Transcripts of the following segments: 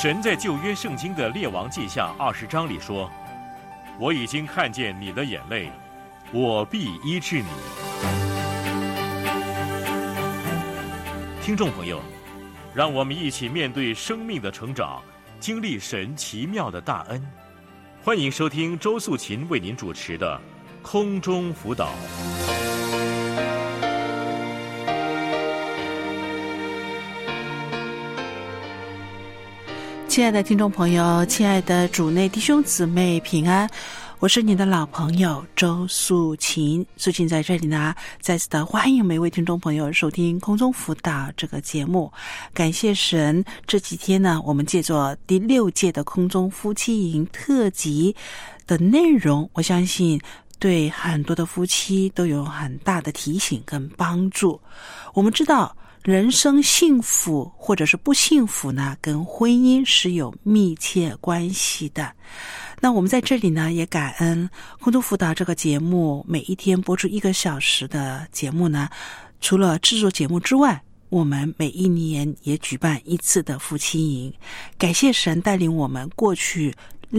神在旧约圣经的列王记下20章里说，我已经看见你的眼泪，我必医治你。听众朋友，让我们一起面对生命的成长，经历神奇妙的大恩。欢迎收听周素琴为您主持的空中辅导。 亲爱的听众朋友，亲爱的主内弟兄姊妹平安，我是你的老朋友周素琴。素琴在这里呢，再次的欢迎每位听众朋友收听空中辅导这个节目。感谢神，这几天呢，我们借着第6届的空中夫妻营特辑的内容，我相信对很多的夫妻都有很大的提醒跟帮助。我们知道人生幸福或者是不幸福呢，跟婚姻是有密切关系的。那我们在这里呢，也感恩空中辅导这个节目每一天播出1个小时的节目呢，除了制作节目之外，我们每一年也举办1次的夫妻营。感谢神带领我们过去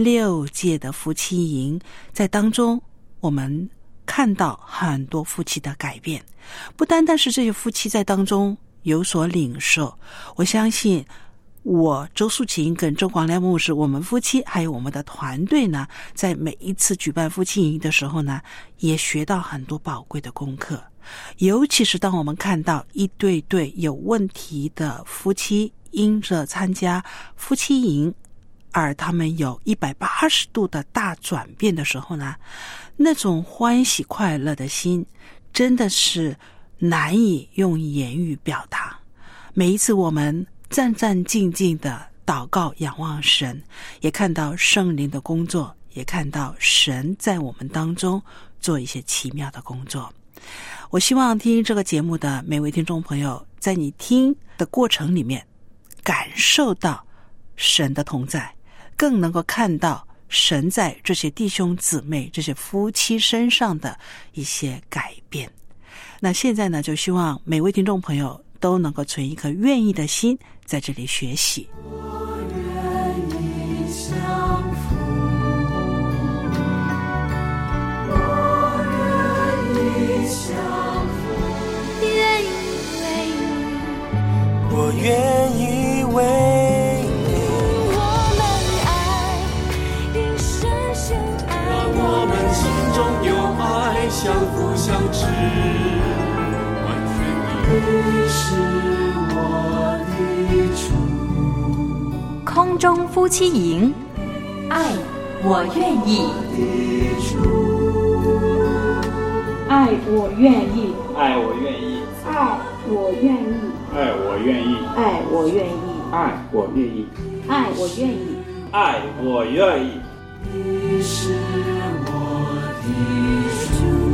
6届的夫妻营，在当中我们看到很多夫妻的改变，不单单是这些夫妻在当中有所领受，我相信我周素琴跟周广亮牧师，我们夫妻还有我们的团队呢，在每一次举办夫妻营的时候呢，也学到很多宝贵的功课。尤其是当我们看到一对对有问题的夫妻因着参加夫妻营而他们有180度的大转变的时候呢，那种欢喜快乐的心真的是难以用言语表达。每一次我们战战兢兢的祷告仰望神，也看到圣灵的工作，也看到神在我们当中做一些奇妙的工作。我希望听这个节目的每位听众朋友，在你听的过程里面感受到神的同在，更能够看到神在这些弟兄姊妹这些夫妻身上的一些改变。那现在呢，就希望每位听众朋友都能够存一颗愿意的心在这里学习。 我愿意相扶，我愿意相扶，我愿意为你，我们爱因深深爱，让我们心中有爱，相扶相知。你是我的主， 空中夫妻营，爱我愿意， 爱我愿意， 爱我愿意， 爱我愿意， 爱我愿意， 爱我愿意， 爱我愿意， 爱我愿意， 爱我愿意。 你是我的主。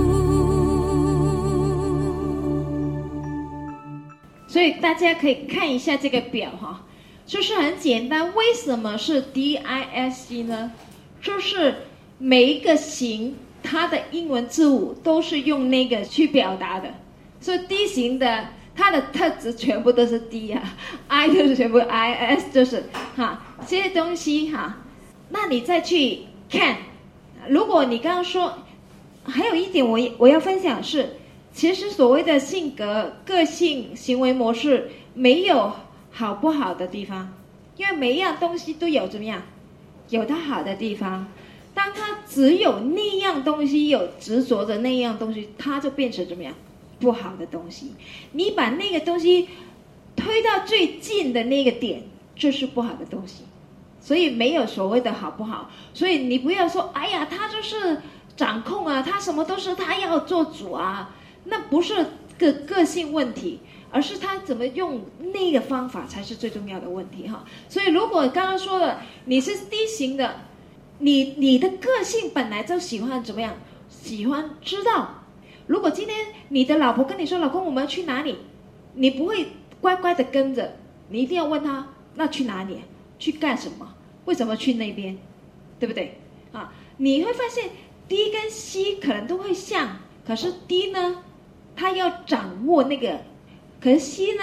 所以大家可以看一下这个表哈，就是很简单。为什么是 DISC 呢？就是每一个型它的英文字母都是用那个去表达的，所以 D 型的它的特质全部都是 D 啊 ，I 就是全部 IS 就是这些东西那你再去看，如果你刚刚说，还有一点我要分享是，其实所谓的性格、个性、行为模式没有好不好的地方，因为每一样东西都有怎么样，有它好的地方。当它只有那样东西有执着的那样东西，它就变成怎么样，不好的东西。你把那个东西推到最近的那个点，这是不好的东西。所以没有所谓的好不好。所以你不要说，哎呀，他就是掌控啊，他什么都是他要做主啊。那不是个性问题，而是他怎么用那个方法才是最重要的问题哈。所以如果刚刚说了你是 D 型的，你的个性本来就喜欢怎么样，喜欢知道。如果今天你的老婆跟你说，老公我们要去哪里，你不会乖乖的跟着，你一定要问他，那去哪里，去干什么，为什么去那边，对不对你会发现 D 跟 C 可能都会像，可是 D 呢他要掌握那个，可是 C 呢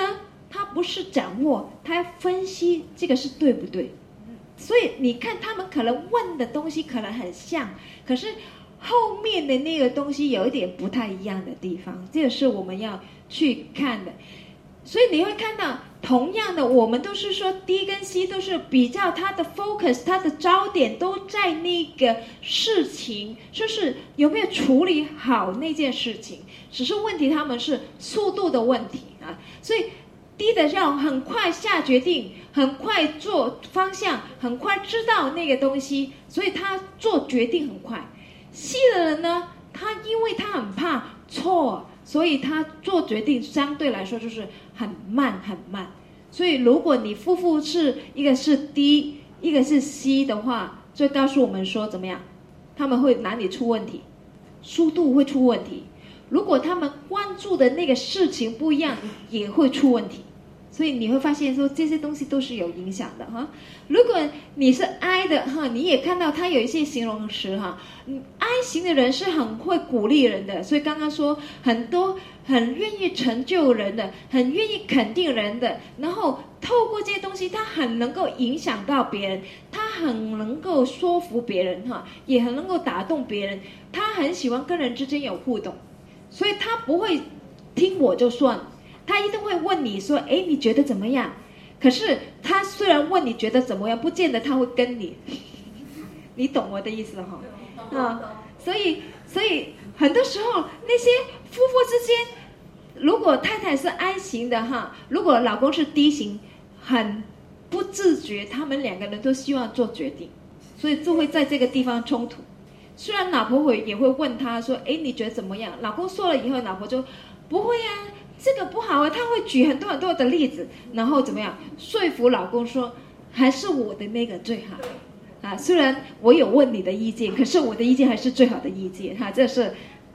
他不是掌握，他要分析这个是对不对。所以你看他们可能问的东西可能很像，可是后面的那个东西有一点不太一样的地方，这个是我们要去看的。所以你会看到同样的，我们都是说 D 跟 C 都是比较它的 focus， 它的焦点都在那个事情，就是有没有处理好那件事情，只是问题他们是速度的问题啊。所以 D 的要很快下决定，很快做方向，很快知道那个东西，所以他做决定很快。C 的人呢，他因为他很怕错，所以他做决定相对来说就是很慢很慢。所以如果你夫妇是一个是 D， 一个是 C 的话，就告诉我们说怎么样，他们会哪里出问题，速度会出问题。如果他们关注的那个事情不一样，也会出问题。所以你会发现说这些东西都是有影响的哈。如果你是 I 的哈，你也看到它有一些形容词哈。I 型的人是很会鼓励人的，所以刚刚说很多很愿意成就人的，很愿意肯定人的，然后透过这些东西，他很能够影响到别人，他很能够说服别人哈，也很能够打动别人，他很喜欢跟人之间有互动，所以他不会听我就算。他一定会问你说，哎，你觉得怎么样？可是他虽然问你觉得怎么样，不见得他会跟你，你懂我的意思哈？所以很多时候那些夫妇之间，如果太太是 I 型的哈，如果老公是 D 型，很不自觉，他们两个人都希望做决定，所以就会在这个地方冲突。虽然老婆也会问他说，哎，你觉得怎么样？老公说了以后，老婆就不会啊。这个不好啊，他会举很多很多的例子，然后怎么样说服老公说还是我的那个最好啊？虽然我有问你的意见，可是我的意见还是最好的意见哈。这是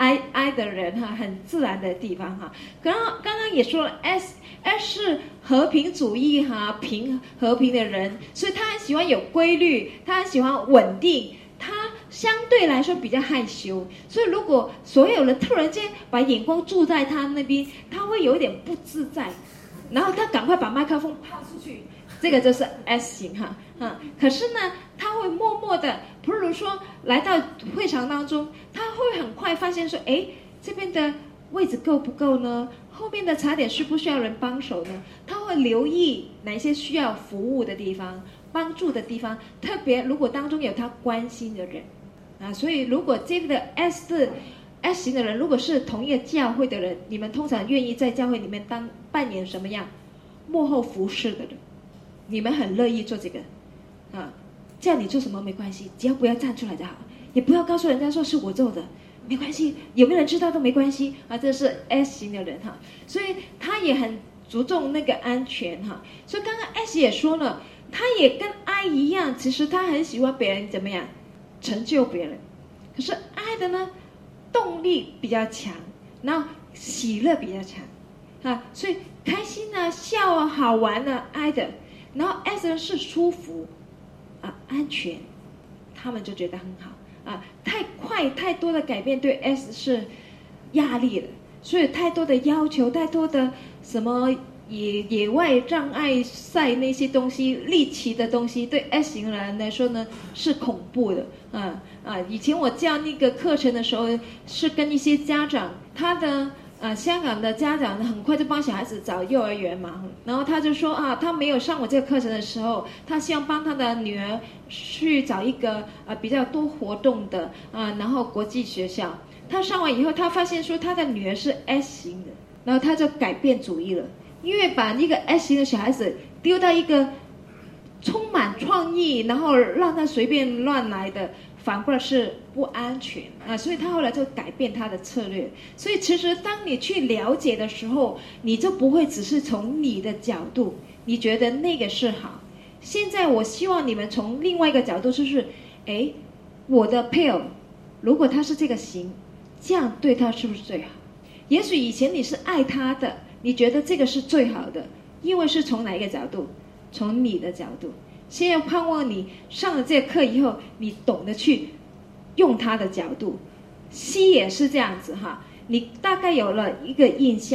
I 的人哈，很自然的地方哈。刚刚也说了 S 是和平主义哈，和平的人，所以他很喜欢有规律，他很喜欢稳定。他相对来说比较害羞，所以如果所有人突然间把眼光注在他那边，他会有点不自在，然后他赶快把麦克风抛出去，这个就是 S 型哈。可是呢，他会默默的，比如说来到会场当中，他会很快发现说，哎，这边的位置够不够呢？后面的茶点需不需要人帮手呢？他会留意哪些需要服务的地方，帮助的地方，特别如果当中有他关心的人啊，所以如果这个的 S 型的人，如果是同一个教会的人，你们通常愿意在教会里面扮演什么样幕后服侍的人？你们很乐意做这个啊，叫你做什么没关系，只要不要站出来就好，也不要告诉人家说是我做的，没关系，有没有人知道都没关系啊。这是 S 型的人哈，所以他也很注重那个安全哈。所以刚刚 S 也说了，他也跟 I 一样，其实他很喜欢别人怎么样成就别人，可是 I 的呢动力比较强，然后喜乐比较强啊，所以开心啊笑啊好玩啊 I 的，然后 S 的是舒服啊安全，他们就觉得很好啊。太快太多的改变对 S 是压力的，所以太多的要求，太多的什么野外障碍赛那些东西，猎奇的东西，对 S 型人来说呢是恐怖的以前我教那个课程的时候，是跟一些家长，他的香港的家长很快就帮小孩子找幼儿园嘛，然后他就说他没有上我这个课程的时候，他希望帮他的女儿去找一个比较多活动的然后国际学校。他上完以后，他发现说他的女儿是 S 型的，然后他就改变主意了，因为把那个 S 型的小孩子丢到一个充满创意，然后让他随便乱来的，反过来是不安全所以他后来就改变他的策略。所以其实当你去了解的时候，你就不会只是从你的角度，你觉得那个是好。现在我希望你们从另外一个角度，就是我的配偶如果他是这个型，这样对他是不是最好？也许以前你是爱他的，你觉得这个是最好的，因为是从哪一个角度？从你的角度。现在盼望你上了这个课以后，你懂得去用他的角度。C 也是这样子哈，你大概有了一个印象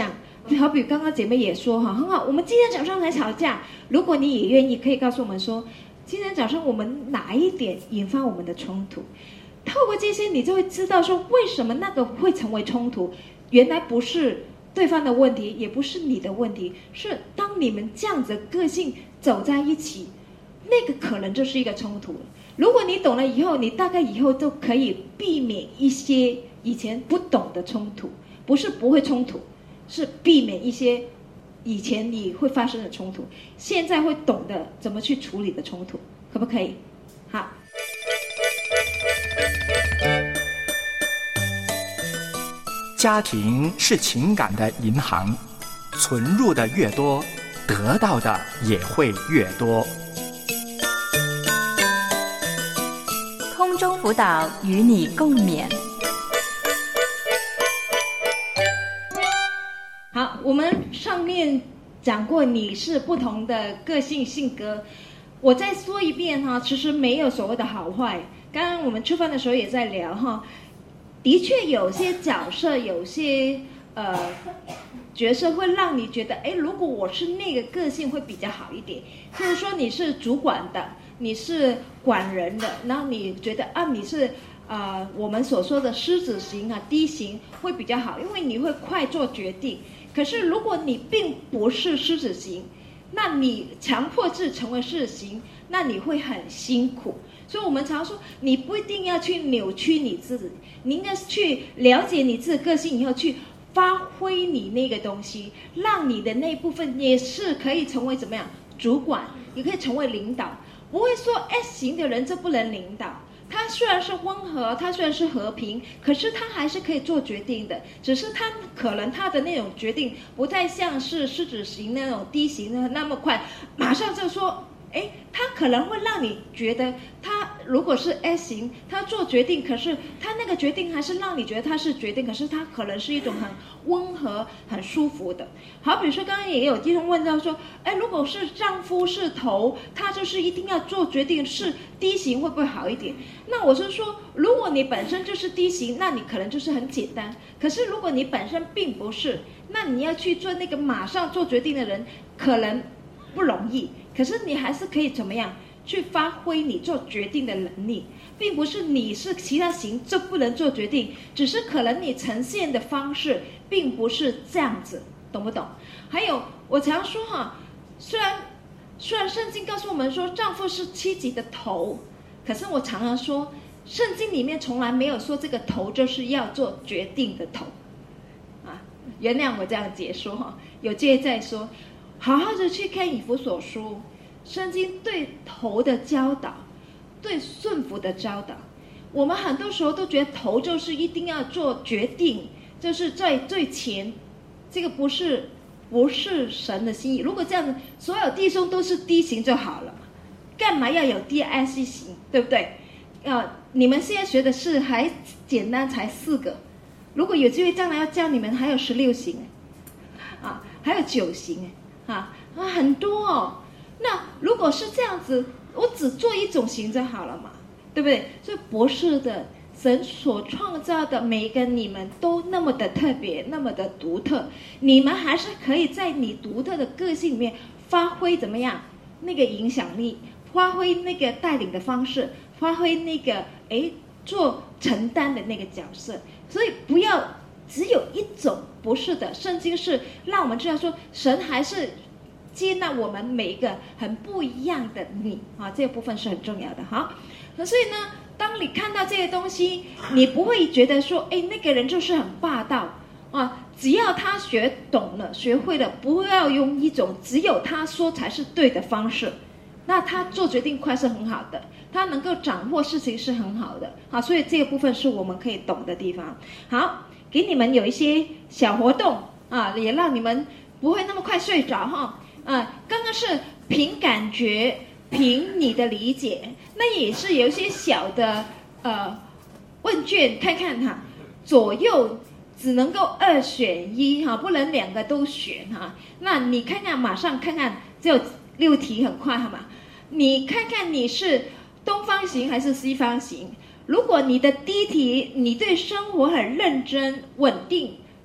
好比刚刚姐妹也说哈，很好，我们今天早上才吵架，如果你也愿意，可以告诉我们说，今天早上我们哪一点引发我们的冲突？透过这些，你就会知道说，为什么那个会成为冲突？原来不是对方的问题，也不是你的问题，是当你们这样子的个性走在一起，那个可能就是一个冲突了。如果你懂了以后，你大概以后都可以避免一些以前不懂的冲突，不是不会冲突，是避免一些以前你会发生的冲突，现在会懂得怎么去处理的冲突，可不可以？好。 家庭是情感的银行，存入的越多，得到的也会越多。 空中辅导与你共勉。 好，我们上面讲过你是不同的个性性格，我再说一遍哈，其实没有所谓的好坏。刚刚我们吃饭的时候也在聊哈，的确有些角色，有些角色会让你觉得，哎，如果我是那个个性会比较好一点。譬如说你是主管的，你是管人的，然后你觉得啊，你是我们所说的狮子型啊、D 型会比较好，因为你会快做决定。可是如果你并不是狮子型，那你强迫自成为狮子型，那你会很辛苦。所以我们常说，你不一定要去扭曲你自己，你应该去了解你自己的个性以后，去发挥你那个东西，让你的那部分也是可以成为怎么样主管，也可以成为领导。不会说 S 型的人就不能领导，他虽然是温和，他虽然是和平，可是他还是可以做决定的，只是他可能他的那种决定不太像是狮子型那种 D 型的那么快，马上就说，哎，他可能会让你觉得，他如果是 S 型，他做决定，可是他那个决定还是让你觉得他是决定，可是他可能是一种很温和、很舒服的。好，比如说刚刚也有弟兄问到说，哎，如果是丈夫是头，他就是一定要做决定，是 D 型会不会好一点？那我是说，如果你本身就是 D 型，那你可能就是很简单。可是如果你本身并不是，那你要去做那个马上做决定的人，可能不容易。可是你还是可以怎么样去发挥你做决定的能力，并不是你是其他型就不能做决定，只是可能你呈现的方式并不是这样子，懂不懂？还有我常说哈，虽然圣经告诉我们说丈夫是妻子的头，可是我常常说圣经里面从来没有说这个头就是要做决定的头啊，原谅我这样解说哈，有机会再说。好好的去看以弗所书，圣经对头的教导，对顺服的教导。我们很多时候都觉得头就是一定要做决定，就是在最前，这个不是神的心意。如果这样子，所有弟兄都是 D 型就好了，干嘛要有 DIC 型，对不对？你们现在学的是还简单，才4个，如果有机会将来要教你们，还有16型啊，还有9型很多哦。那如果是这样子，我只做一种型就好了嘛，对不对？所以不是的，神所创造的每一个你们都那么的特别，那么的独特，你们还是可以在你独特的个性里面发挥怎么样那个影响力，发挥那个带领的方式，发挥那个做承担的那个角色。所以不要只有一种，不是的，圣经是让我们知道说，神还是接纳我们每一个很不一样的你啊，这个部分是很重要的。好，那所以呢，当你看到这些东西，你不会觉得说，那个人就是很霸道啊，只要他学懂了、学会了，不要用一种只有他说才是对的方式，那他做决定快是很好的，他能够掌握事情是很好的。好，所以这个部分是我们可以懂的地方。好，给你们有一些小活动啊，也让你们不会那么快睡着哈。刚刚是凭感觉，凭你的理解，那也是有一些小的问卷，看看哈，左右只能够2选1哈，不能2个都选哈。那你看看，马上看看，只有6题，很快好吗？你看看你是东方型还是西方型？如果你的第一题，你对生活很认真、稳定，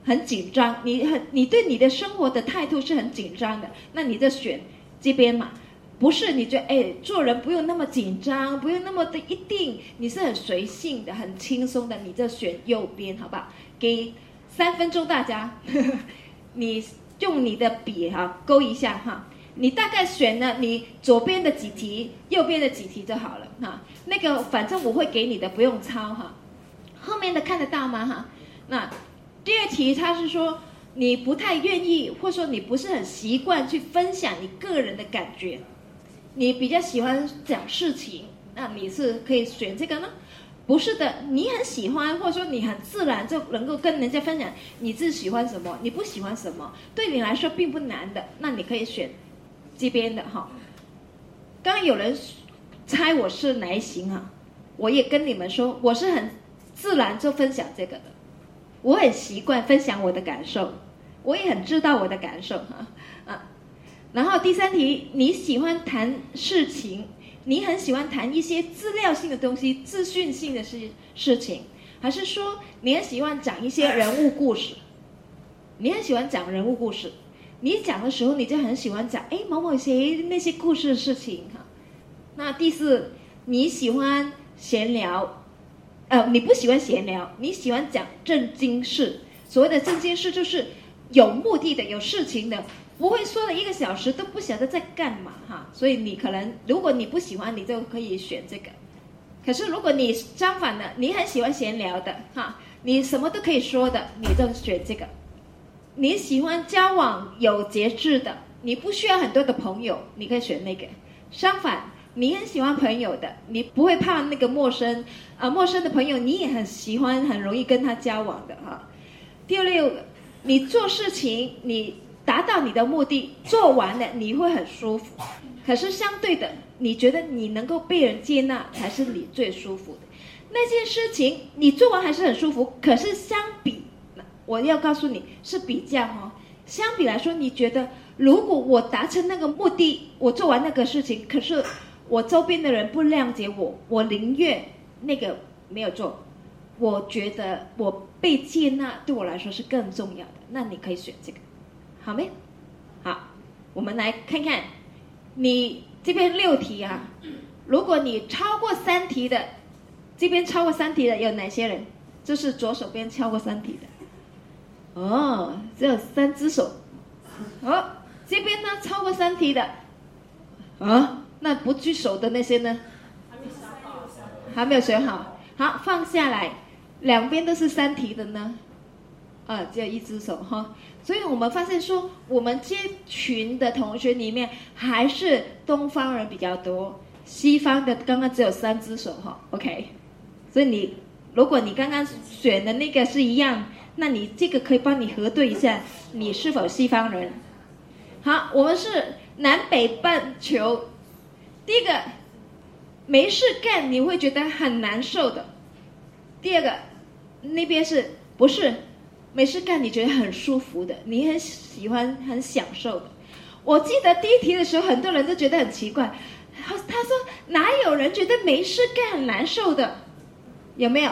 很紧张，你对你的生活的态度是很紧张的，那你就选这边嘛。不是你觉得做人不用那么紧张，不用那么的一定，你是很随性的很轻松的，你就选右边好不好？给3分钟大家你用你的笔勾一下哈，你大概选了你左边的几题右边的几题就好了哈。那个反正我会给你的，不用抄哈。后面的看得到吗哈？那第2题他是说你不太愿意，或者说你不是很习惯去分享你个人的感觉，你比较喜欢讲事情，那你是可以选这个呢？不是的，你很喜欢，或者说你很自然就能够跟人家分享你自己喜欢什么，你不喜欢什么，对你来说并不难的，那你可以选这边的哈。刚刚有人猜我是哪一型啊？我也跟你们说，我是很自然就分享这个的，我很习惯分享我的感受，我也很知道我的感受然后第3题，你喜欢谈事情，你很喜欢谈一些资料性的东西，资讯性的事情，还是说你很喜欢讲一些人物故事？你很喜欢讲人物故事，你讲的时候你就很喜欢讲某某谁那些故事的事情哈。那第4，你喜欢闲聊，你不喜欢闲聊，你喜欢讲正经事。所谓的正经事就是有目的的，有事情的，不会说了1个小时都不晓得在干嘛哈。所以你可能如果你不喜欢，你就可以选这个。可是如果你相反的，你很喜欢闲聊的哈，你什么都可以说的，你就选这个。你喜欢交往有节制的，你不需要很多的朋友，你可以选那个。相反，你很喜欢朋友的，你不会怕那个陌生的朋友，你也很喜欢，很容易跟他交往的哈。第6个，你做事情，你达到你的目的，做完了你会很舒服。可是相对的，你觉得你能够被人接纳才是你最舒服的。那件事情你做完还是很舒服，可是相比，我要告诉你是比较相比来说，你觉得如果我达成那个目的，我做完那个事情，可是我周边的人不谅解我，我宁愿那个没有做。我觉得我被接纳对我来说是更重要的，那你可以选这个，好没？好，我们来看看你这边6题如果你超过3题的，这边超过3题的有哪些人？就是左手边超过3题的只有3只手。这边呢超过3题的那不举手的那些呢？还没有选好。好，放下来。两边都是3题的呢只有1只手所以我们发现说，我们这群的同学里面还是东方人比较多，西方的刚刚只有3只手OK。所以如果你刚刚选的那个是一样，那你这个可以帮你核对一下你是否西方人。好，我们是南北半球。第1个，没事干你会觉得很难受的。第2个，那边是不是没事干你觉得很舒服的，你很喜欢很享受的。我记得第1题的时候很多人都觉得很奇怪，他说哪有人觉得没事干很难受的？有没有？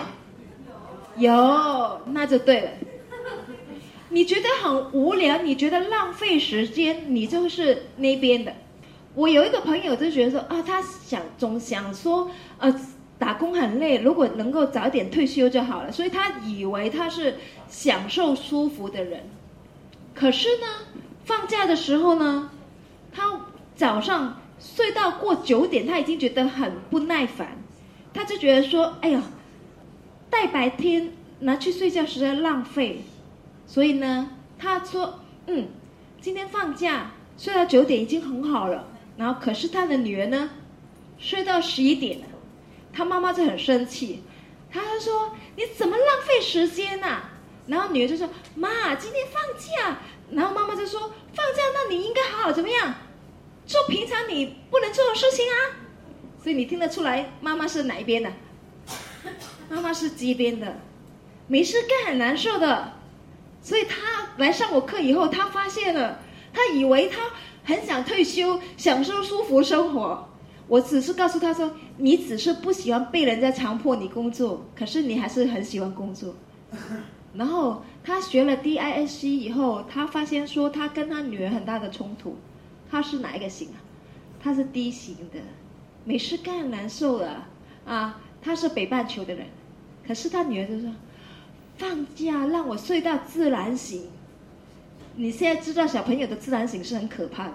有，那就对了。你觉得很无聊，你觉得浪费时间，你就是那边的。我有一个朋友就觉得说他总想说打工很累，如果能够早点退休就好了，所以他以为他是享受舒服的人。可是呢，放假的时候呢，他早上睡到过9点，他已经觉得很不耐烦，他就觉得说大白天拿去睡觉实在浪费。所以呢，他说今天放假睡到9点已经很好了。然后可是他的女儿呢睡到11点了，他妈妈就很生气，他就说你怎么浪费时间然后女儿就说妈今天放假，然后妈妈就说放假那你应该好好怎么样做平常你不能做的事情所以你听得出来妈妈是哪一边的？妈妈是这边的，没事干很难受的。所以他来上我课以后，他发现了，他以为他很想退休享受舒服生活。我只是告诉他说，你只是不喜欢被人家强迫你工作，可是你还是很喜欢工作。 然后他学了 DISC 以后，他发现说他跟他女儿很大的冲突。他是哪一个型啊？他是 D 型的，没事干难受了啊。他是北半球的人，可是他女儿就说放假让我睡到自然醒。你现在知道小朋友的自然醒是很可怕的。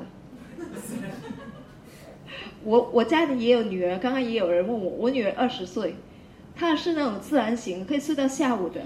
我家里也有女儿，刚刚也有人问我，我女儿20岁，她是那种自然醒，可以睡到下午的。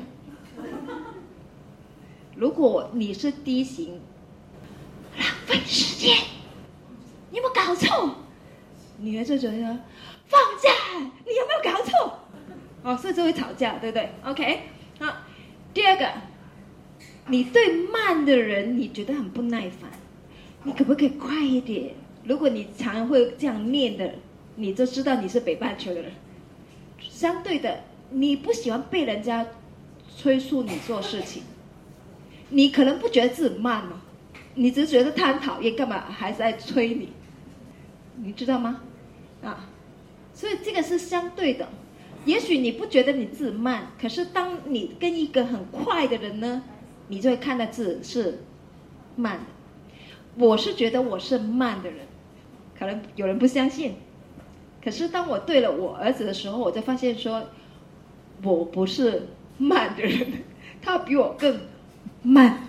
如果你是 D 型，浪费时间，你有没有搞错？女儿就觉得放假，你有没有搞错？哦，所以就会吵架，对不对 ？OK， 好。第二个，你对慢的人你觉得很不耐烦，你可不可以快一点？如果你常会这样念的，你就知道你是北半球的人。相对的，你不喜欢被人家催促你做事情，你可能不觉得自己慢哦，你只是觉得他很讨厌，干嘛还在催你？你知道吗？啊，所以这个是相对的。也许你不觉得你自己慢，可是当你跟一个很快的人呢，你就会看到自己是慢的。我是觉得我是慢的人，可能有人不相信，可是当我对了我儿子的时候，我就发现说我不是慢的人，他比我更慢。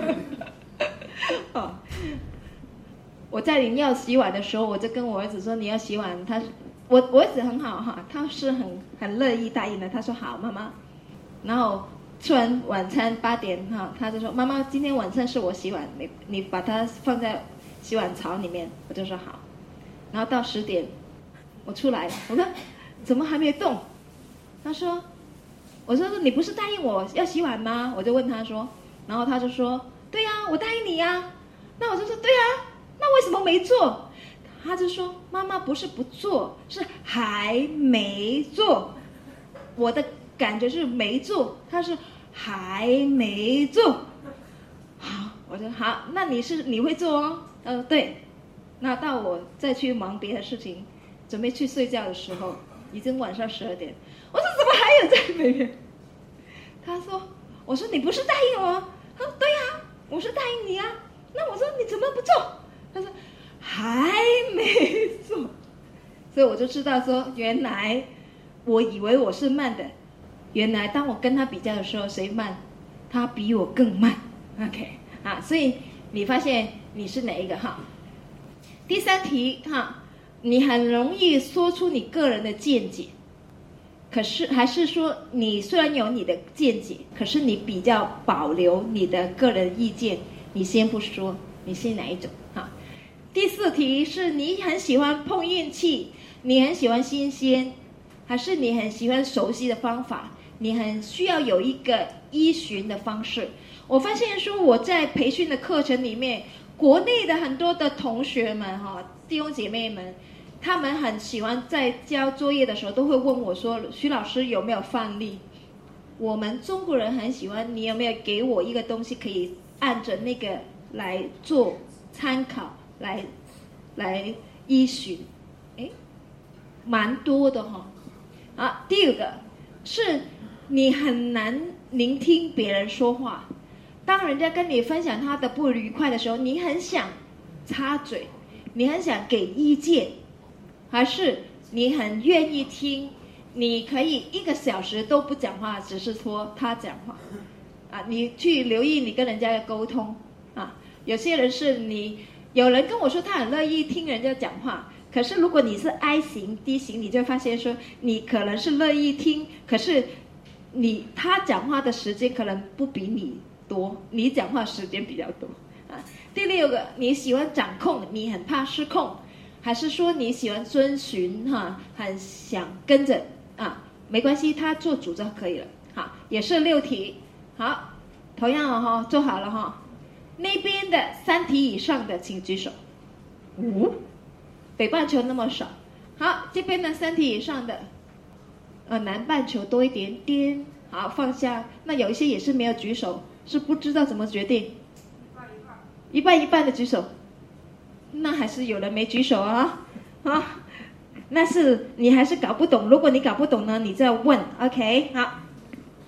哦，我在你要洗碗的时候，我就跟我儿子说你要洗碗，我儿子很好哈，他是很乐意答应的。他说好，妈妈。然后吃完晚餐8点哈，他就说妈妈，今天晚上是我洗碗，你把它放在洗碗槽里面。我就说好。然后到10点，我出来，我说怎么还没动？他说，我说你不是答应我要洗碗吗？我就问他说，然后他就说对呀，我答应你呀。那我就说对呀，那为什么没做？他就说妈妈不是不做，是还没做。我的感觉是没做，他是还没做。好，我说好，那你会做哦？对。那到我再去忙别的事情，准备去睡觉的时候，已经晚上12点。我说怎么还有在那边？他说，我说你不是答应我？他说对呀，我是答应你啊。那我说你怎么不做？他说还没做。所以我就知道说，原来我以为我是慢的，原来当我跟他比较的时候，谁慢？他比我更慢。OK 啊，所以你发现你是哪一个哈？第3题哈，你很容易说出你个人的见解，可是还是说你虽然有你的见解，可是你比较保留你的个人意见，你先不说，你是哪一种哈？第4题是你很喜欢碰运气，你很喜欢新鲜，还是你很喜欢熟悉的方法？你很需要有一个依循的方式。我发现说我在培训的课程里面，国内的很多的同学们哈，弟兄姐妹们，他们很喜欢在交作业的时候都会问我说，徐老师有没有范例？我们中国人很喜欢，你有没有给我一个东西可以按着那个来做参考，来依循？诶，蛮多的哈。好，第2个是你很难聆听别人说话，当人家跟你分享他的不愉快的时候，你很想插嘴，你很想给意见，还是你很愿意听？你可以1个小时都不讲话，只是说他讲话啊，你去留意你跟人家的沟通啊。有些人是有人跟我说他很乐意听人家讲话，可是如果你是 I 型 D 型，你就发现说你可能是乐意听，可是他讲话的时间可能不比你多，你讲话时间比较多啊。第6个，你喜欢掌控，你很怕失控，还是说你喜欢遵循哈，很想跟着啊？没关系，他做主就可以了。好，也是6题。好，同样哈，做好了哈。那边的3题以上的请举手。北半球那么少。好，这边的3题以上的，南半球多一点点。好，放下。那有一些也是没有举手，是不知道怎么决定。一半一半的举手。那还是有人没举手啊。啊，那是你还是搞不懂。如果你搞不懂呢，你再问。OK， 好。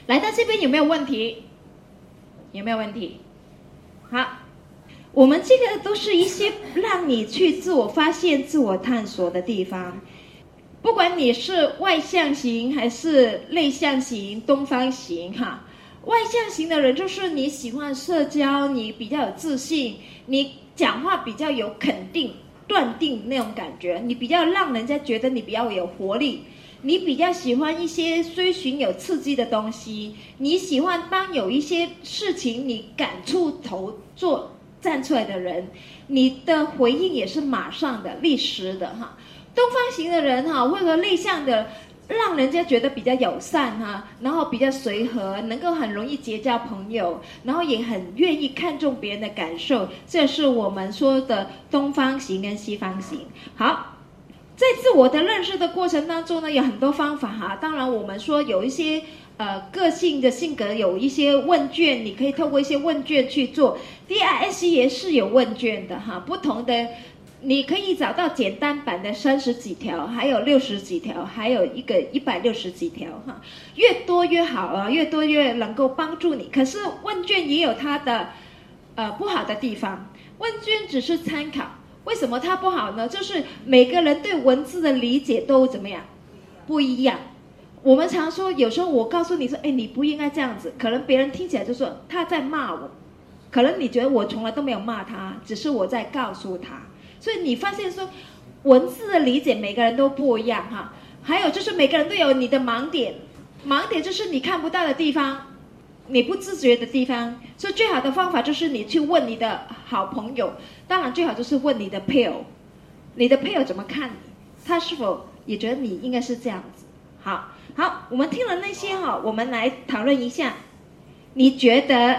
来到这边有没有问题？有没有问题？好，我们这个都是一些让你去自我发现、自我探索的地方。不管你是外向型还是内向型、东方型哈，外向型的人就是你喜欢社交，你比较有自信，你讲话比较有肯定、断定那种感觉，你比较让人家觉得你比较有活力。你比较喜欢一些追寻有刺激的东西，你喜欢当有一些事情你敢出头站出来的人，你的回应也是马上的、立时的哈。东方型的人哈，或者内向的，让人家觉得比较友善哈，然后比较随和，能够很容易结交朋友，然后也很愿意看重别人的感受，这是我们说的东方型跟西方型。好。在自我的认识的过程当中呢，有很多方法哈。当然，我们说有一些个性的性格有一些问卷，你可以透过一些问卷去做。DISC 也是有问卷的哈，不同的你可以找到简单版的30几条，还有60几条，还有一个160几条哈。越多越好啊，越多越能够帮助你。可是问卷也有它的不好的地方，问卷只是参考。为什么它不好呢？就是每个人对文字的理解都怎么样不一样。我们常说有时候我告诉你说你不应该这样子，可能别人听起来就说他在骂我，可能你觉得我从来都没有骂他，只是我在告诉他。所以你发现说文字的理解每个人都不一样哈。还有就是每个人都有你的盲点，盲点就是你看不到的地方，你不自觉的地方。所以最好的方法就是你去问你的好朋友，当然最好就是问你的配偶，你的配偶怎么看你，他是否也觉得你应该是这样子。好，我们听了那些哈，我们来讨论一下，你觉得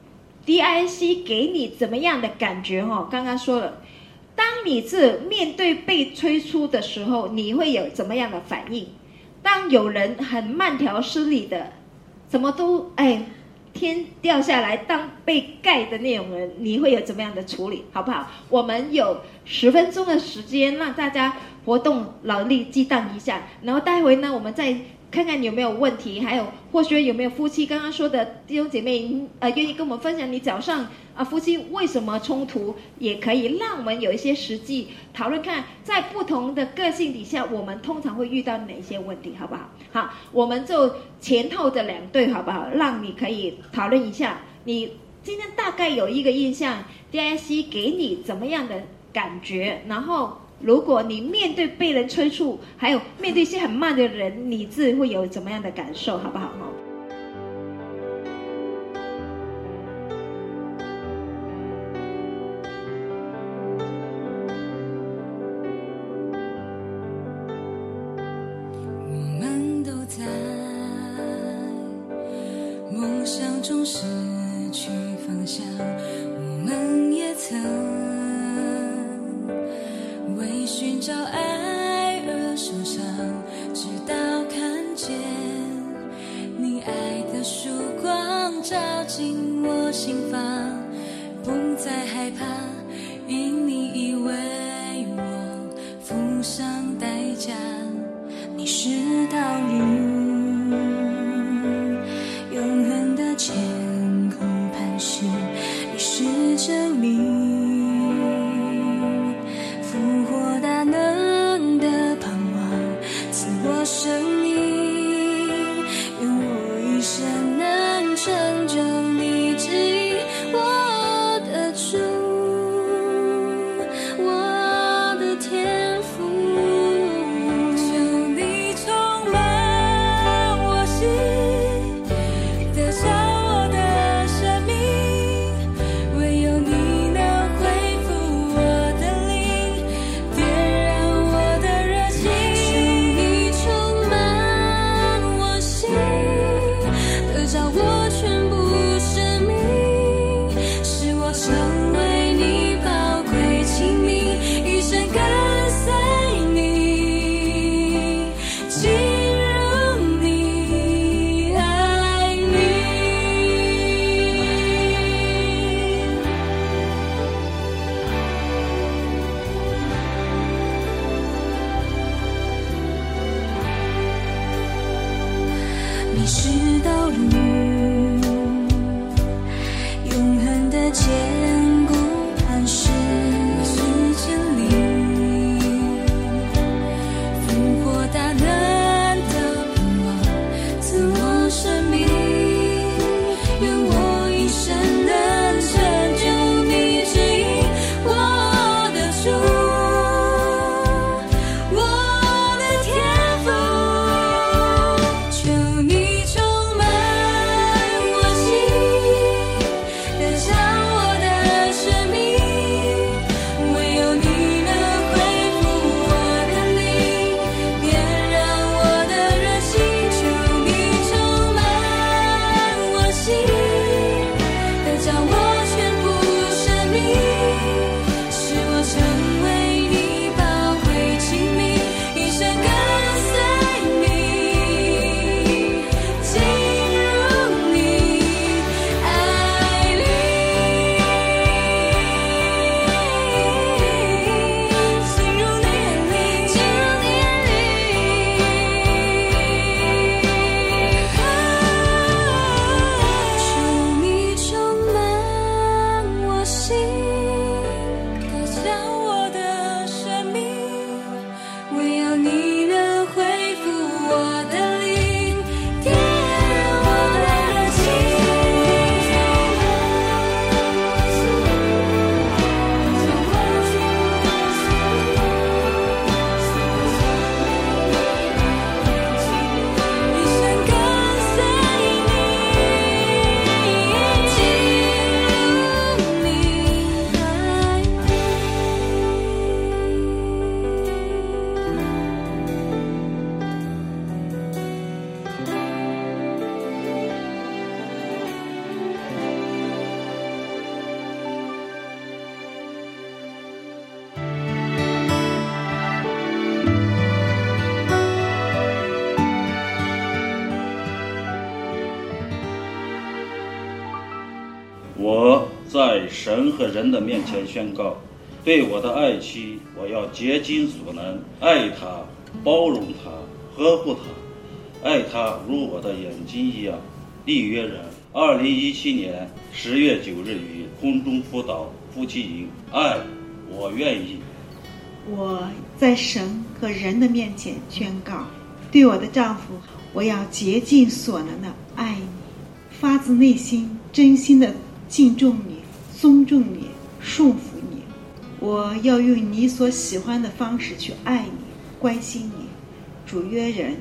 DISC 给你怎么样的感觉哈？刚刚说了，当你是面对被催促的时候，你会有怎么样的反应？当有人很慢条斯理的怎么都天掉下来当被盖的那种人，你会有怎么样的处理，好不好？我们有10分钟的时间让大家活动脑力激荡一下，然后待会呢我们再看看有没有问题，还有或许有没有夫妻刚刚说的弟兄姐妹愿意跟我们分享你早上夫妻为什么冲突，也可以让我们有一些实际讨论，看在不同的个性底下我们通常会遇到哪些问题，好不好？好，我们就前后的2对好不好，让你可以讨论一下，你今天大概有一个印象 DISC 给你怎么样的感觉，然后如果你面对被人催促，还有面对一些很慢的人，你自己会有怎么样的感受，好不好？ 我们都在梦想中失去方向，我们也曾为寻找爱而受伤，直到看见你爱的曙光照进我心房，不再害怕，因你已为我付上代价。你是道路，永恒的天空磐石，你是真理，复活大能的盼望，赐我生命，愿我一生能成就你旨意。 遗失道路，永恒的坚固磐石，时间里复活大能的盼望，赐我生命，愿我一生能成就你指引我的主。 我在神和人的面前宣告，对我的爱妻，我要竭尽所能爱她，包容她，呵护她，爱她如我的眼睛一样。立约人2017年10月9日于空中辅导夫妻营，爱我愿意。 我在神和人的面前宣告，对我的丈夫，我要竭尽所能的爱你，发自内心真心的敬重你，尊重你，顺服你。我要用你所喜欢的方式去爱你，关心你。主约人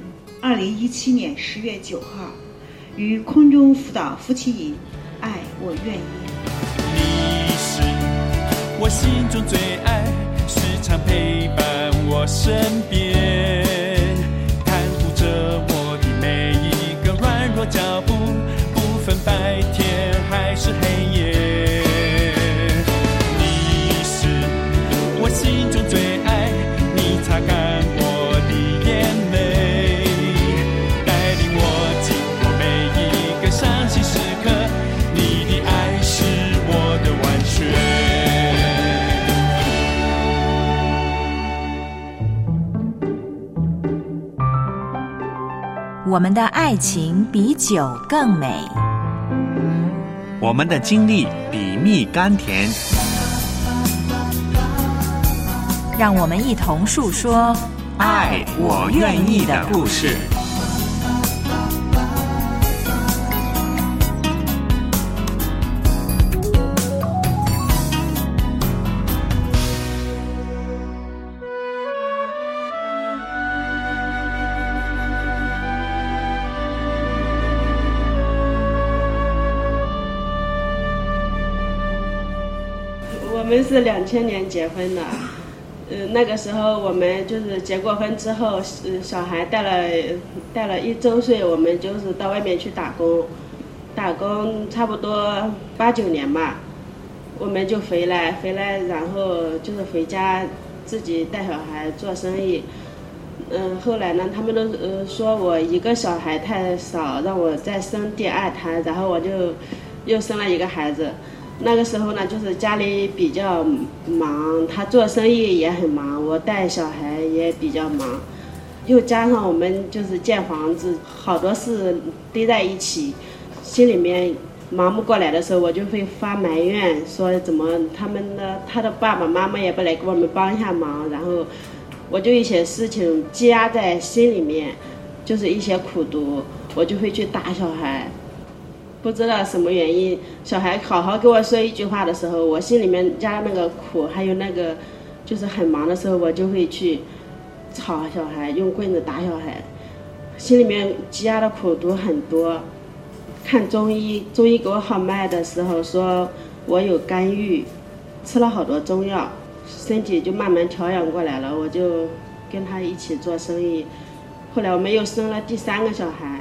2017年10月9号于空中辅导夫妻营，爱我愿意。 你是我心中最爱，时常陪伴我身边，看顾着我的每一个软弱脚步，不分白天还是黑夜。你是我心中最爱，你擦干我的眼泪，带领我经过每一个伤心时刻，你的爱是我的完全。 我们的爱情比酒更美， 我们的经历比蜜甘甜， 让我们一同述说爱我愿意的故事。 我们是2000年结婚的，那个时候我们就是结过婚之后，小孩带了1周岁，我们就是到外面去打工差不多8、9年吧，我们就回来，然后就是回家自己带小孩做生意。后来呢，他们都说我一个小孩太少，让我再生第2胎，然后我就又生了一个孩子。那个时候呢，就是家里比较忙，他做生意也很忙，我带小孩也比较忙。 又加上我们就是建房子，好多事堆在一起，心里面忙不过来的时候，我就会发埋怨，说怎么他的爸爸妈妈也不来给我们帮一下忙，然后我就一些事情积压在心里面，就是一些苦毒，我就会去打小孩。不知道什么原因，小孩好好给我说一句话的时候，我心里面加那个苦，还有那个就是很忙的时候，我就会去吵小孩，用棍子打小孩，心里面积压的苦毒很多。看中医给我好脉的时候说我有肝郁，吃了好多中药，身体就慢慢调养过来了，我就跟他一起做生意。后来我们又生了第3个小孩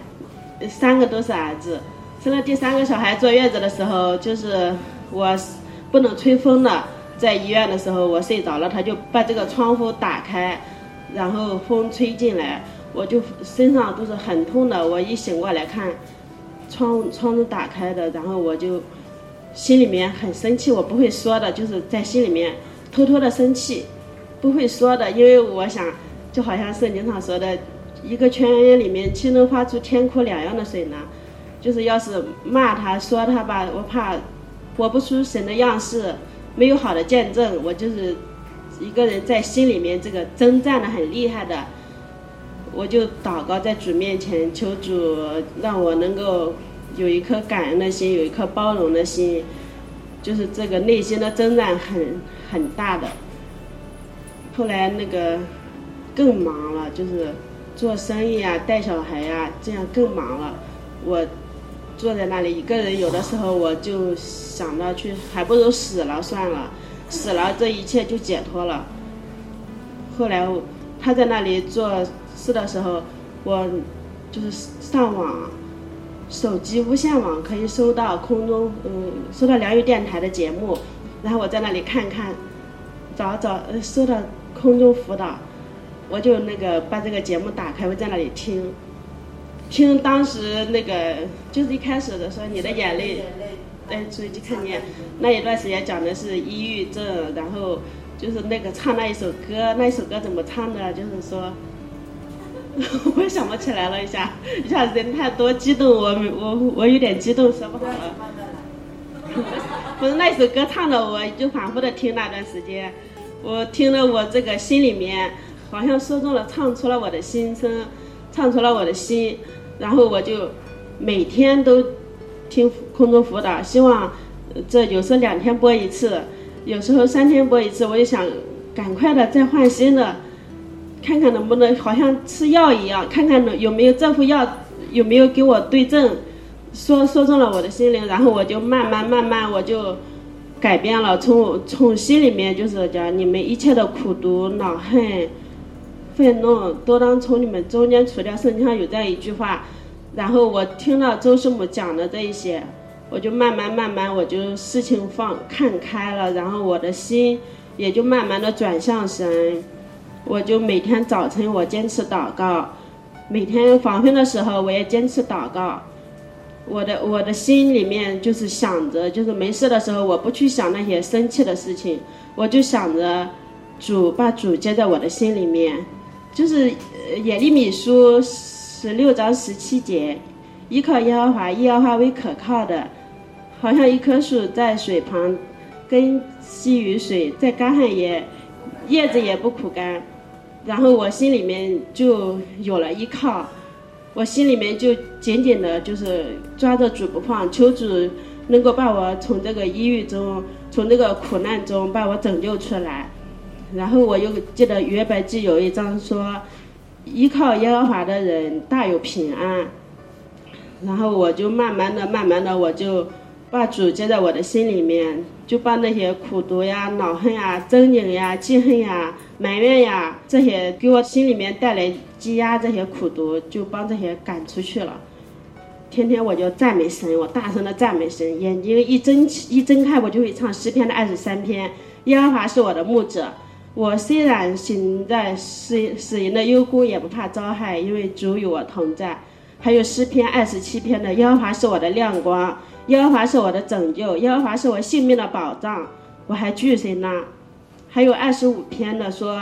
，3个都是儿子。生了第3个小孩坐月子的时候，就是我不能吹风了，在医院的时候我睡着了，他就把这个窗户打开，然后风吹进来，我就身上都是很痛的。我一醒过来看窗子打开的，然后我就心里面很生气，我不会说的，就是在心里面偷偷的生气，不会说的，因为我想就好像圣经上说的，一个泉源里面岂能发出天哭两样的水呢？就是要是骂他说他吧，我怕活不出神的样式，没有好的见证，我就是一个人在心里面这个征战的很厉害的。我就祷告在主面前，求主让我能够有一颗感恩的心，有一颗包容的心，就是这个内心的征战很大的。后来那个更忙了，就是做生意啊，带小孩啊，这样更忙了。我坐在那里一个人，有的时候我就想到去，还不如死了算了，死了这一切就解脱了。后来他在那里做事的时候，我就是上网，手机无线网可以收到空中收到良友电台的节目，然后我在那里看找收到空中辅导，我就那个把这个节目打开，我在那里听当时那个就是一开始的时候，你的眼泪，手机看见那一段时间讲的是抑郁症，然后就是那个唱那一首歌怎么唱的，就是说我想不起来了，一下子人太多激动，我有点激动说不好了。不是那首歌唱的，我就反复的听那段时间，我听了我这个心里面好像说中了，唱出了我的心声，唱出了我的心，然后我就每天都听空中辅导，希望这有时候2天播一次，有时候3天播一次，我就想赶快的再换新的，看看能不能好像吃药一样，看看有没有这副药有没有给我对症，说中了我的心灵，然后我就慢慢我就改变了，从心里面就是讲你们一切的苦毒、恼恨、愤怒都当从你们中间除掉，圣经上有这样一句话。然后我听到周师母讲的这一些，我就慢慢我就事情看开了，然后我的心也就慢慢的转向神。我就每天早晨我坚持祷告，每天访问的时候我也坚持祷告。我的心里面就是想着，就是没事的时候我不去想那些生气的事情，我就想着把主接在我的心里面。就是耶利米书16章17节，依靠耶和华，耶和华为可靠的，好像一棵树在水旁，根吸于水，在干旱叶子也不枯干。然后我心里面就有了依靠，我心里面就紧紧的就是抓着主不放，求主能够把我从这个抑郁中，从这个苦难中把我拯救出来。然后我又记得约伯记有一章说，依靠耶和华的人大有平安。然后我就慢慢的我就把主接在我的心里面，就把那些苦毒呀、恼恨呀、憎恨呀、记恨呀、埋怨呀，这些给我心里面带来积压，这些苦毒就帮这些赶出去了。天天我就赞美神，我大声的赞美神，眼睛一睁开我就会唱诗篇的23篇，耶和华是我的牧者，我虽然行在死人的幽谷，也不怕遭害，因为主与我同在。还有诗篇27篇的，耶和华是我的亮光，耶和华是我的拯救，耶和华是我性命的保障，我还惧谁呢？还有25篇的说，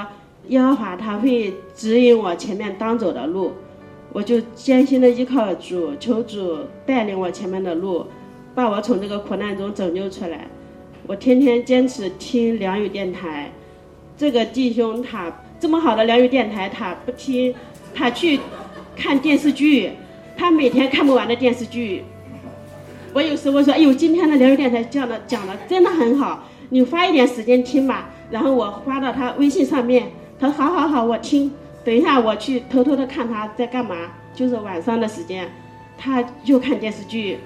耶和华他会指引我前面当走的路，我就艰辛的依靠主，求主带领我前面的路，把我从这个苦难中拯救出来。我天天坚持听良语电台，这个弟兄他这么好的良语电台他不听，他去看电视剧，他每天看不完的电视剧。我有时候说，哎呦，今天的良语电台讲的真的很好，你花一点时间听吧。然后我发到他微信上面，他说好，我听。等一下我去偷偷的看他在干嘛，就是晚上的时间，他就看电视剧。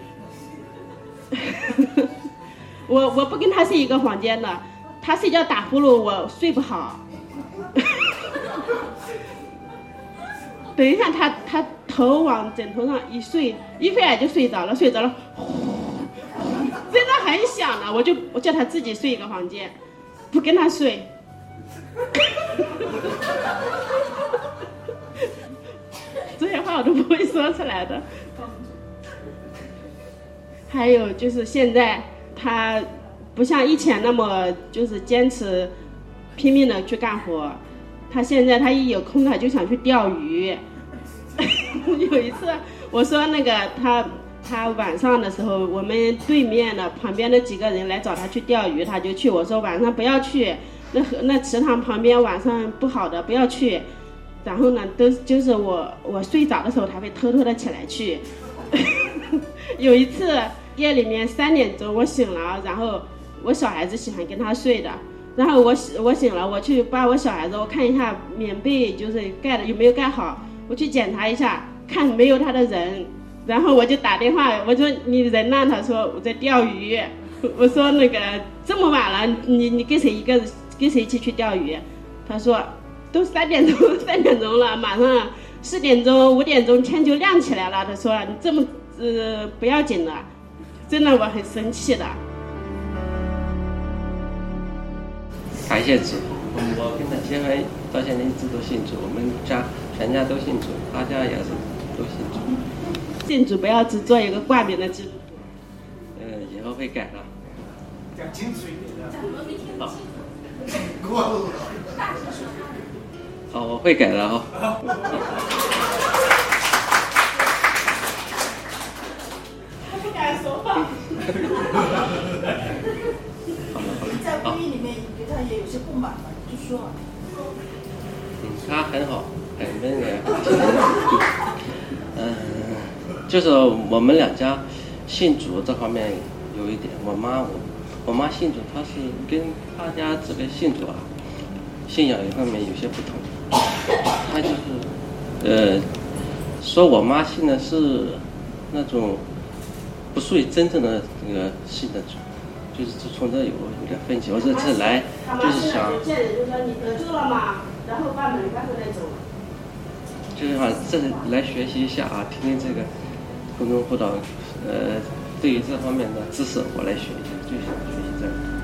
我不跟他睡一个房间的，他睡觉打呼噜，我睡不好。等一下他头往枕头上一睡，一会儿就睡着了，真的很响的，我叫他自己睡一个房间，不跟他睡。这些话我都不会说出来的。还有就是现在他不像以前那么就是坚持拼命的去干活，他现在他一有空他就想去钓鱼。有一次我说那个他晚上的时候，我们对面的旁边的几个人来找他去钓鱼，他就去。我说晚上不要去，那池塘旁边晚上不好的，不要去。然后呢，就是我睡着的时候，他会偷偷的起来去。有一次夜里面3点钟我醒了，然后我小孩子喜欢跟他睡的，然后我醒了，我去把我小孩子我看一下棉被就是盖的有没有盖好，我去检查一下，看没有他的人，然后我就打电话，我说你人呢？他说我在钓鱼。我说那个这么晚了，你跟谁一起去钓鱼？他说都3点钟了，马上4点钟5点钟天就亮起来了。他说你这么不要紧的，真的我很生气的。 感谢主，我跟他结婚到现在一直都信主，我们家全家都信主，他家也是都信主。 信主不要只做一个挂名的基督徒。 以后会改的。 讲清楚一点的。 好，我会改的哈。 他不敢说话。 你在会议里面对他也有些不满嘛，就说。 他很好，很那个。就是我们两家信主这方面有一点，我妈信主，她是跟他家这个信主信仰一方面有些不同。她就是说我妈信的是那种不属于真正的那个信的主，就是从这有点分歧。我这次来就是想， 现在就说你得救了嘛，然后把门关回来走。 就是想这来学习一下听听这个公众辅导，对于这方面的知识我来学一下，就想学习这个。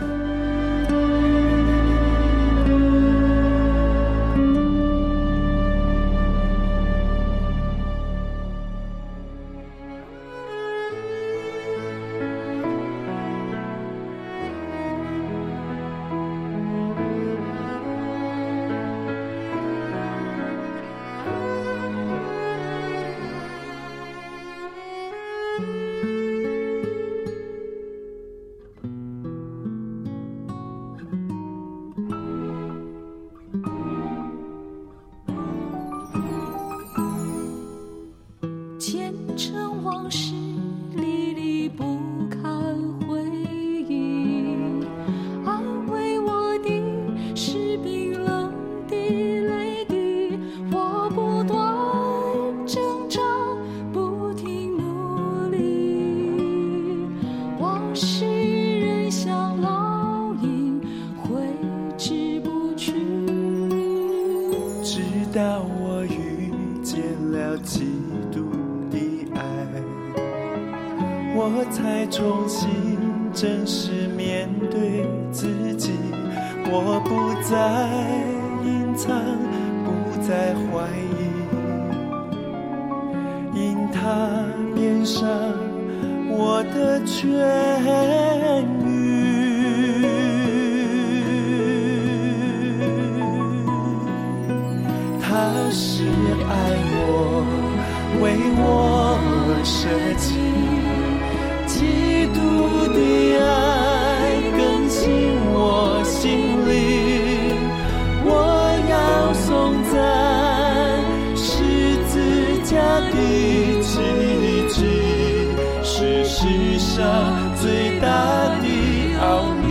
他是爱我，为我舍己，基督的爱更新我心里，我要颂赞十字架的奇迹，是世上最大的奥秘。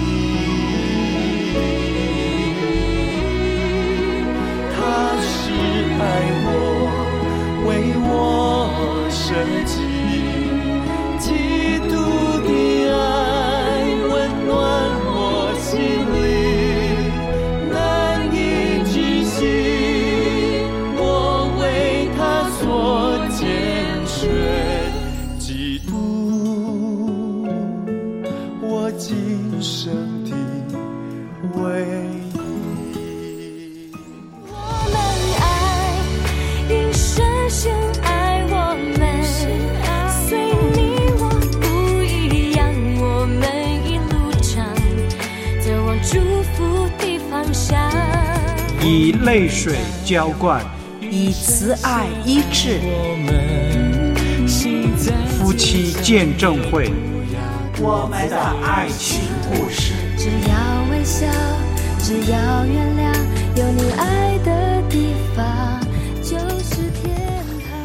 他是爱我，为我舍己，基督的爱温暖我心里，难以置信，我为他所拣选，基督我今生的唯一。 我们爱，因深深爱我们，虽你我不一样，我们一路上走往祝福的方向， 以泪水浇灌， 以慈爱医治， 夫妻见证会， 我们的爱情故事。 只要微笑，只要原谅，有你爱的地方就是天堂。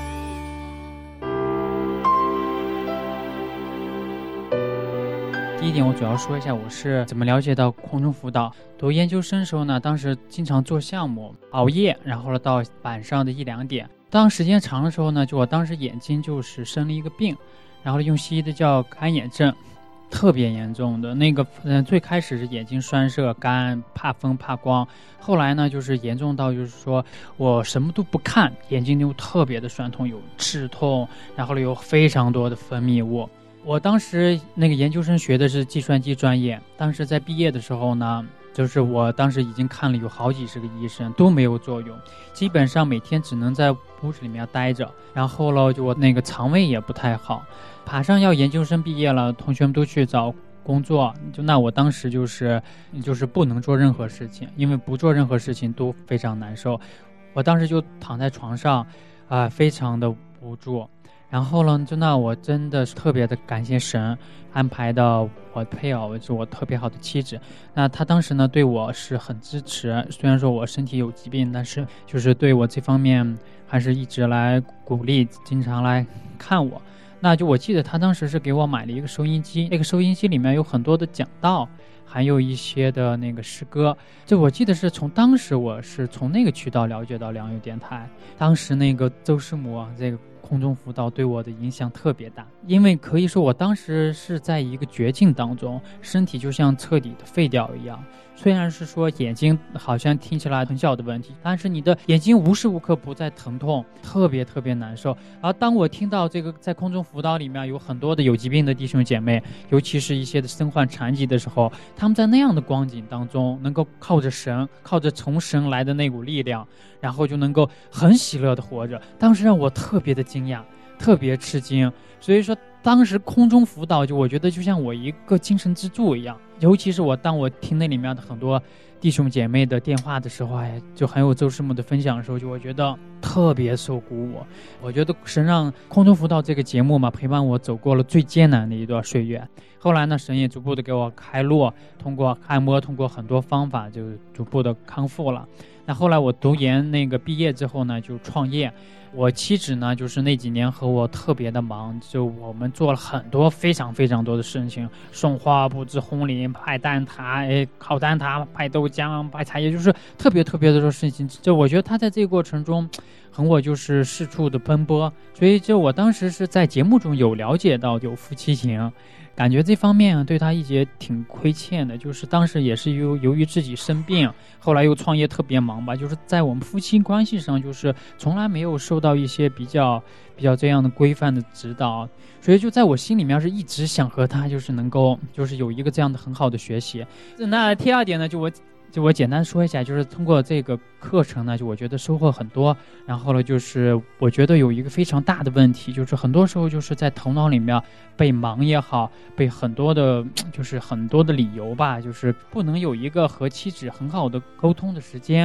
第一点，我主要说一下我是怎么了解到空中辅导。读研究生的时候呢，当时经常做项目，熬夜，然后呢到晚上的1、2点。当时间长的时候呢，就我当时眼睛就是生了一个病，然后用西医的叫干眼症，特别严重的那个，最开始是眼睛酸涩、干、怕风、怕光，后来呢就是严重到就是说我什么都不看，眼睛就特别的酸痛，有刺痛，然后有非常多的分泌物。我当时那个研究生学的是计算机专业，当时在毕业的时候呢，就是我当时已经看了有好几十个医生都没有作用，基本上每天只能在屋子里面待着，然后了就我那个肠胃也不太好，马上要研究生毕业了，同学们都去找工作，那我当时就是不能做任何事情，因为不做任何事情都非常难受。我当时就躺在床上非常的无助。然后呢，那我真的是特别的感谢神安排的我配偶，是我特别好的妻子。那他当时呢对我是很支持，虽然说我身体有疾病，但是就是对我这方面还是一直来鼓励，经常来看我。那就我记得他当时是给我买了一个收音机，那个收音机里面有很多的讲道，还有一些的那个诗歌。就我记得是当时我是从那个渠道了解到良友电台，当时那个周师母这个空中辅导对我的影响特别大，因为可以说我当时是在一个绝境当中，身体就像彻底的废掉一样。虽然是说眼睛好像听起来很小的问题，但是你的眼睛无时无刻不在疼痛，特别特别难受。而当我听到这个在空中辅导里面有很多的有疾病的弟兄姐妹，尤其是一些的身患残疾的时候，他们在那样的光景当中能够靠着神，靠着从神来的那股力量，然后就能够很喜乐的活着，当时让我特别的惊讶，特别吃惊。所以说当时空中辅导我觉得就像我一个精神支柱一样，尤其是当我听那里面的很多弟兄姐妹的电话的时候，就还有周师母的分享的时候，我觉得特别受鼓舞。我觉得神让空中辅导这个节目嘛，陪伴我走过了最艰难的一段岁月。后来呢，神也逐步的给我开路，通过按摩，通过很多方法，就逐步的康复了。那后来我读研毕业之后呢，就创业。我妻子呢，就是那几年和我特别的忙，就我们做了很多非常非常多的事情，送花、布置婚礼、派蛋挞、烤蛋挞、派豆浆、派茶叶，就是特别特别的多事情。就我觉得他在这个过程中和我就是四处的奔波，所以就我当时是在节目中有了解到有夫妻情，感觉这方面对他一直挺亏欠的，就是当时也是由于自己生病，后来又创业特别忙吧，就是在我们夫妻关系上就是从来没有受到一些比较这样的规范的指导，所以就在我心里面是一直想和他就是能够就是有一个这样的很好的学习。那第二点呢，就我简单说一下，就是通过这个课程呢，就我觉得收获很多。然后呢，就是我觉得有一个非常大的问题，就是很多时候就是在头脑里面被忙也好，被很多的理由吧，就是不能有一个和妻子很好的沟通的时间。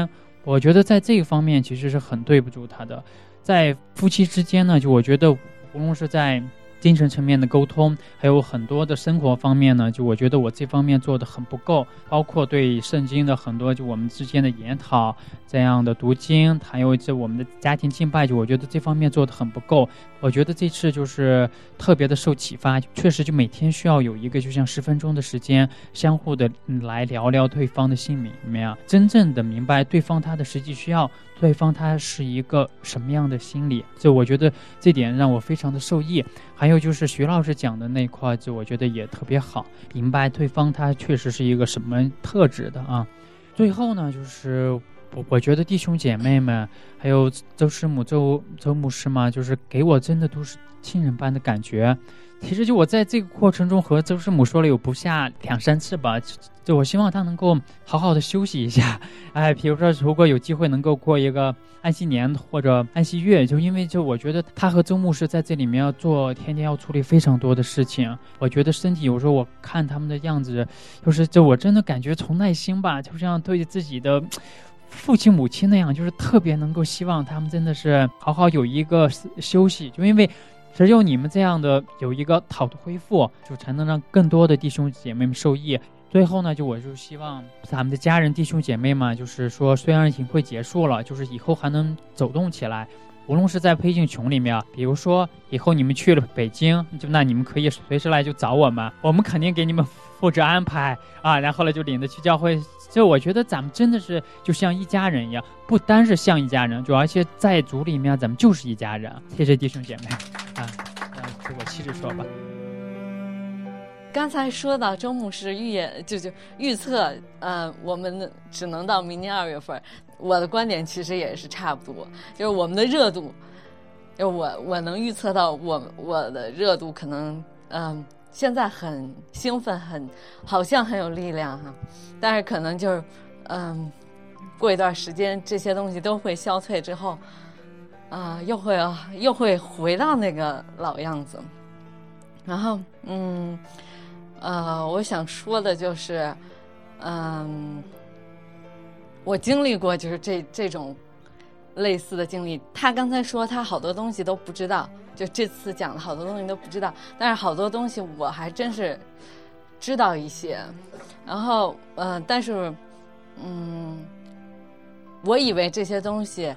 我觉得在这个方面其实是很对不住他的。在夫妻之间呢，就我觉得无论是在精神层面的沟通，还有很多的生活方面呢，就我觉得我这方面做的很不够，包括对圣经的很多就我们之间的研讨，这样的读经，还有这我们的家庭敬拜，就我觉得这方面做的很不够。我觉得这次就是特别的受启发，确实就每天需要有一个就像10分钟的时间，相互的来聊聊对方的心里面，真正的明白对方他的实际需要，对方他是一个什么样的心理，就我觉得这点让我非常的受益。还有就是徐老师讲的那块，就我觉得也特别好，明白对方他确实是一个什么特质的啊。最后呢，就是我觉得弟兄姐妹们还有周师母周牧师嘛，就是给我真的都是亲人般的感觉。其实就我在这个过程中和周师母说了有不下2-3次吧，就我希望他能够好好的休息一下，比如说如果有机会能够过一个安息年或者安息月，就因为就我觉得他和周牧师在这里面要做天天要处理非常多的事情，我觉得身体有时候我看他们的样子，就我真的感觉从内心吧，就像对自己的父亲母亲那样，就是特别能够希望他们真的是好好有一个休息，就因为只有你们这样的有一个好的恢复，就才能让更多的弟兄姐妹们受益。最后呢，我就希望咱们的家人弟兄姐妹们，就是说虽然营会结束了，就是以后还能走动起来，无论是在配镜群里面，比如说以后你们去了北京，那你们可以随时来就找我们肯定给你们负责安排啊，然后呢就领着去教会。就我觉得咱们真的是就像一家人一样，不单是像一家人，而且在主里面咱们就是一家人。谢谢弟兄姐妹啊，就我细致说吧。 刚才说到周牧师预测，我们只能到明年2月份。我的观点其实也是差不多，就是我们的热度，就我能预测到我的热度可能现在很兴奋，好像很有力量哈，但是可能就是过一段时间这些东西都会消退之后，又会回到那个老样子。然后我想说的就是，我经历过就是这种类似的经历。他刚才说他好多东西都不知道，就这次讲的好多东西都不知道，但是好多东西我还真是知道一些。然后但是我以为这些东西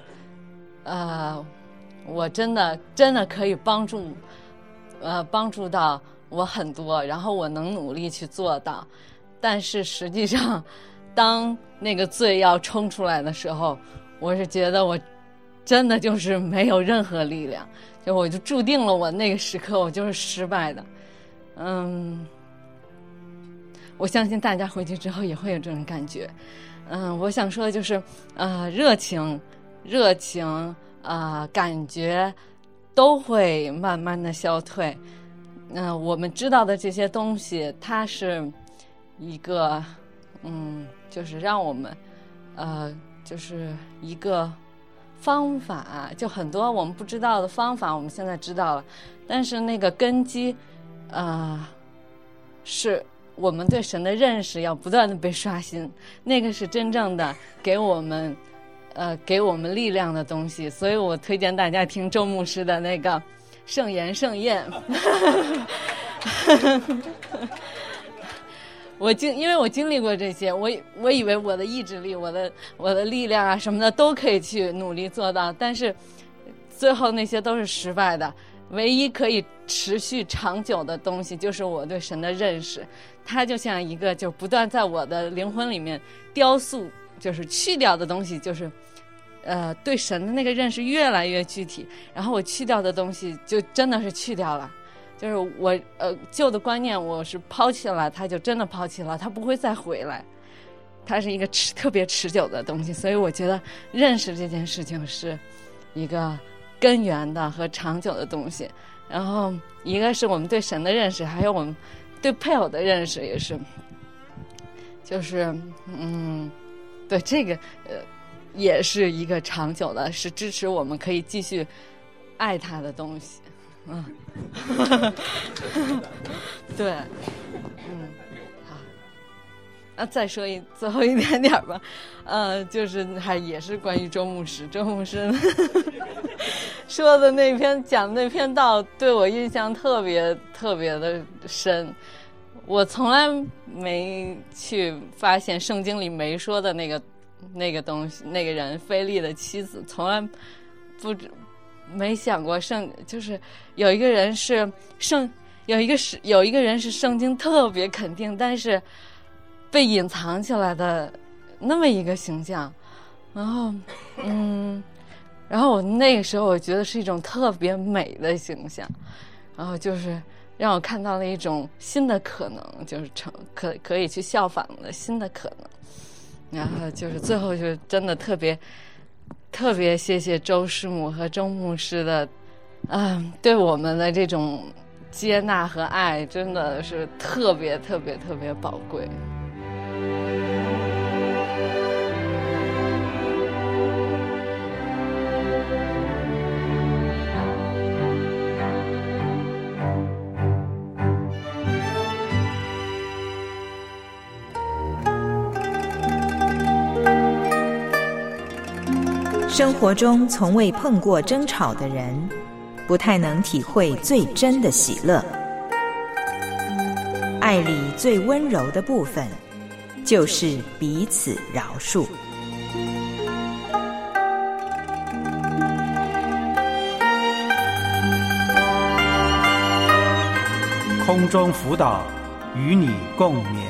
我真的可以帮助到我很多，然后我能努力去做到。但是实际上当那个罪要冲出来的时候，我是觉得我真的就是没有任何力量，就我就注定了我那个时刻我就是失败的。我相信大家回去之后也会有这种感觉。我想说的就是热情感觉都会慢慢的消退。我们知道的这些东西，它是一个就是让我们就是一个方法，就很多我们不知道的方法我们现在知道了，但是那个根基是我们对神的认识要不断的被刷新，那个是真正的给我们力量的东西。所以我推荐大家听周牧师的那个圣言盛宴。因为我经历过这些，我以为我的意志力我的力量啊什么的都可以去努力做到，但是最后那些都是失败的。唯一可以持续长久的东西就是我对神的认识，它就像一个就不断在我的灵魂里面雕塑，就是去掉的东西，就是对神的那个认识越来越具体，然后我去掉的东西就真的是去掉了，就是我旧的观念我是抛弃了，它就真的抛弃了，它不会再回来，它是一个特别持久的东西。所以我觉得认识这件事情是一个根源的和长久的东西。然后一个是我们对神的认识，还有我们对配偶的认识也是，就是对这个也是一个长久的，是支持我们可以继续爱他的东西。对，好。 再说最后一点点吧，就是也是关于周牧师说的讲那篇道，对我印象特别特别的深。我从来没去发现圣经里没说的那个东西，那个人腓利的妻子，从来没想过就是有一个人是圣经特别肯定，但是被隐藏起来的那么一个形象。然后我那个时候我觉得是一种特别美的形象，然后就是让我看到了一种新的可能，就是可以去效仿的新的可能。然后就是最后就真的特别特别谢谢周师母和周牧师的对我们的这种接纳和爱，真的是特别特别特别宝贵。 生活中从未碰过争吵的人，不太能体会最真的喜乐。爱里最温柔的部分，就是彼此饶恕。 空中辅导，与你共勉。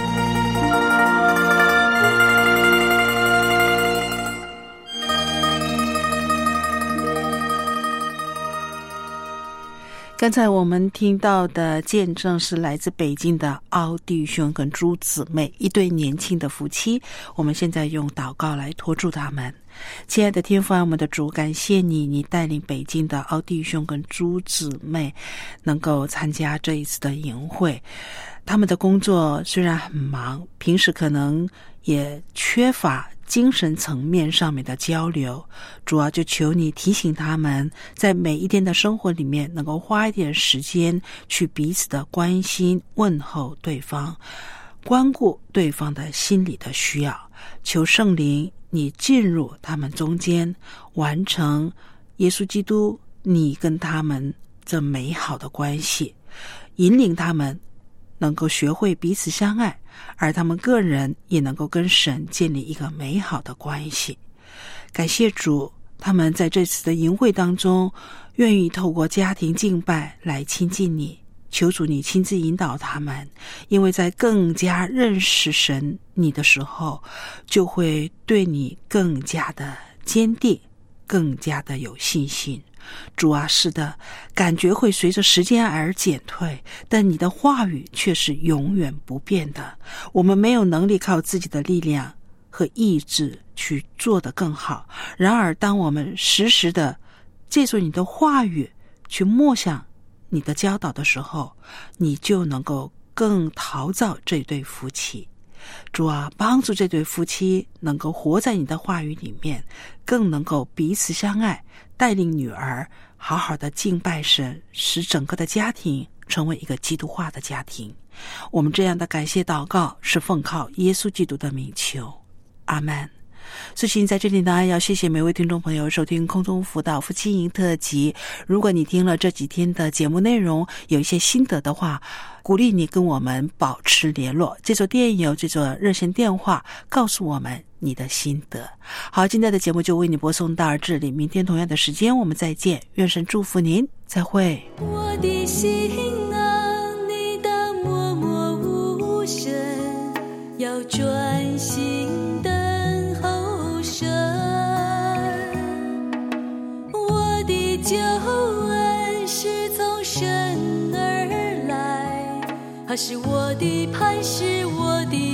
刚才我们听到的见证是来自北京的奥弟兄跟朱姊妹，一对年轻的夫妻。我们现在用祷告来托住他们。亲爱的天父，我们的主，感谢你带领北京的奥弟兄跟朱姊妹能够参加这一次的营会。他们的工作虽然很忙，平时可能也缺乏精神层面上面的交流，主要就求你提醒他们，在每一天的生活里面能够花一点时间去彼此的关心问候对方，关顾对方的心理的需要。求圣灵你进入他们中间，完成耶稣基督你跟他们这美好的关系，引领他们能够学会彼此相爱，而他们个人也能够跟神建立一个美好的关系。感谢主，他们在这次的营会当中愿意透过家庭敬拜来亲近你，求主你亲自引导他们，因为在更加认识神你的时候，就会对你更加的坚定，更加的有信心。主啊，是的，感觉会随着时间而减退，但你的话语却是永远不变的。我们没有能力靠自己的力量和意志去做得更好，然而当我们时时的借助你的话语去默想你的教导的时候，你就能够更陶造这对夫妻。主啊，帮助这对夫妻能够活在你的话语里面，更能够彼此相爱，带领女儿好好的敬拜神，使整个的家庭成为一个基督化的家庭。我们这样的感谢祷告是奉靠耶稣基督的名求，阿们。所以在这里呢，要谢谢每位听众朋友收听空中辅导夫妻营特辑。如果你听了这几天的节目内容有一些心得的话，鼓励你跟我们保持联络，这座电邮，这座热线电话，告诉我们你的心得。好，今天的节目就为你播送到这里，明天同样的时间我们再见，愿神祝福您，再会。 我的心啊，你当默默无声，要专心等候神。我的救恩是从神而来，他是我的磐石，我的